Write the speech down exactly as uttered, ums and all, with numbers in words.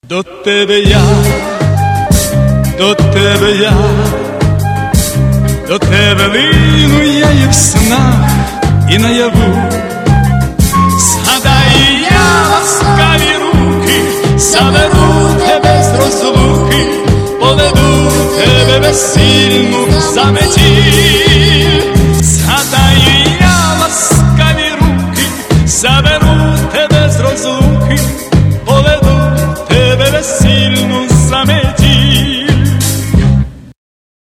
До тебе я, до тебе я, до тебе лину я і в снах, і наяву. Згадай я ласкаві руки, заберу тебе з розлуки, поведу тебе весільну за метіль. Згадай я ласкаві руки, заберу тебе з розлуки,